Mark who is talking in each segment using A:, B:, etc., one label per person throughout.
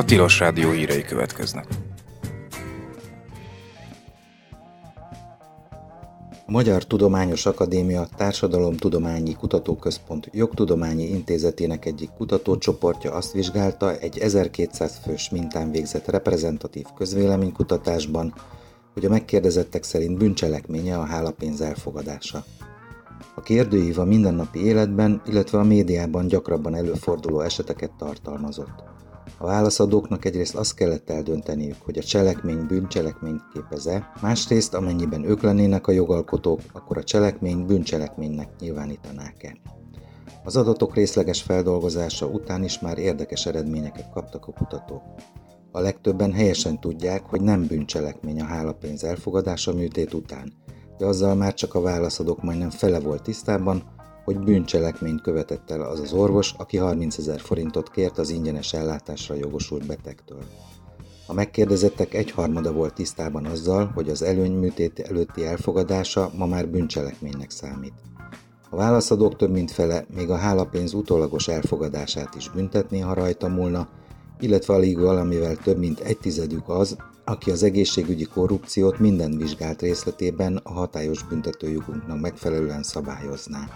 A: Tilos Rádió hírei következnek.
B: A Magyar Tudományos Akadémia Társadalomtudományi Kutatóközpont Jogtudományi Intézetének egyik kutatócsoportja azt vizsgálta egy 1200 fős mintán végzett reprezentatív közvéleménykutatásban, hogy a megkérdezettek szerint bűncselekménye a hálapénz elfogadása. A kérdőív a mindennapi életben, illetve a médiában gyakrabban előforduló eseteket tartalmazott. A válaszadóknak egyrészt azt kellett eldönteniük, hogy a cselekmény bűncselekményt képez-e, másrészt amennyiben ők lennének a jogalkotók, akkor a cselekményt bűncselekménynek nyilvánítanák-e. Az adatok részleges feldolgozása után is már érdekes eredményeket kaptak a kutatók. A legtöbben helyesen tudják, hogy nem bűncselekmény a hálapénz elfogadása műtét után, de azzal már csak a válaszadók majdnem fele volt tisztában, hogy bűncselekményt követett el az az orvos, aki 30 000 forintot kért az ingyenes ellátásra jogosult betegtől. A megkérdezettek egyharmada volt tisztában azzal, hogy az előnyműtét előtti elfogadása ma már bűncselekménynek számít. A válaszadók több mint fele még a hálapénz utólagos elfogadását is büntetné, ha rajta múlna, illetve alig valamivel több mint 1/10 az, aki az egészségügyi korrupciót minden vizsgált részletében a hatályos büntetőjogunknak megfelelően szabályozná.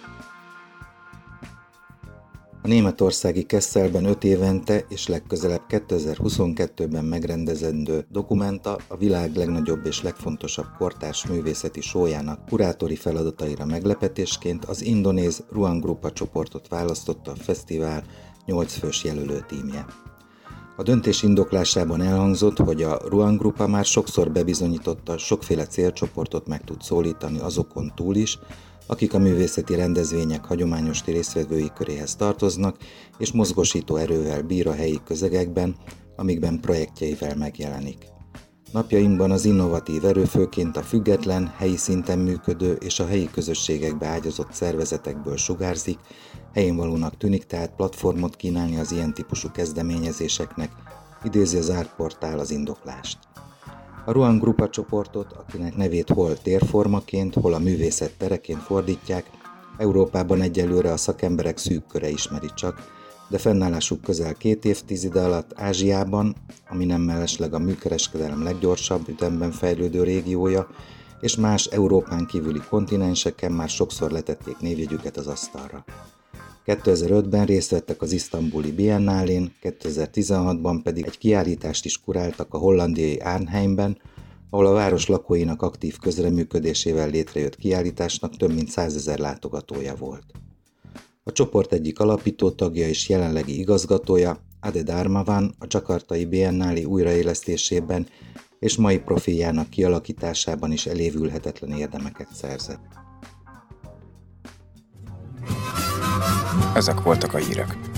B: A németországi Kesselben 5 évente és legközelebb 2022-ben megrendezendő Documenta a világ legnagyobb és legfontosabb kortárs művészeti showjának kurátori feladataira meglepetésként az indonéz Ruang Grupa csoportot választotta a fesztivál 8 fős jelölő tímje. A döntés indoklásában elhangzott, hogy a Ruang Grupa már sokszor bebizonyította, sokféle célcsoportot meg tud szólítani azokon túl is, akik a művészeti rendezvények hagyományos résztvevői köréhez tartoznak, és mozgósító erővel bír a helyi közegekben, amikben projektjeivel megjelenik. Napjainkban az innovatív erő főként a független, helyi szinten működő és a helyi közösségekbe ágyazott szervezetekből sugárzik, helyénvalónak tűnik tehát platformot kínálni az ilyen típusú kezdeményezéseknek, idézi az Ártportál az indoklást. A Ruang Grupa csoportot, akinek nevét hol térformaként, hol a művészet tereként fordítják, Európában egyelőre a szakemberek szűk köre ismeri csak, de fennállásuk közel 2 évtizede alatt Ázsiában, ami nem mellesleg a műkereskedelem leggyorsabb ütemben fejlődő régiója, és más Európán kívüli kontinenseken már sokszor letették névjegyüket az asztalra. 2005-ben részt vettek az isztambuli Biennálén, 2016-ban pedig egy kiállítást is kuráltak a hollandiai Arnheimben, ahol a város lakóinak aktív közreműködésével létrejött kiállításnak több mint 100 000 látogatója volt. A csoport egyik alapító tagja és jelenlegi igazgatója, Ade Darmawan, a Jakartai Biennálé újraélesztésében és mai profiljának kialakításában is elévülhetetlen érdemeket szerzett.
A: Ezek voltak a hírek.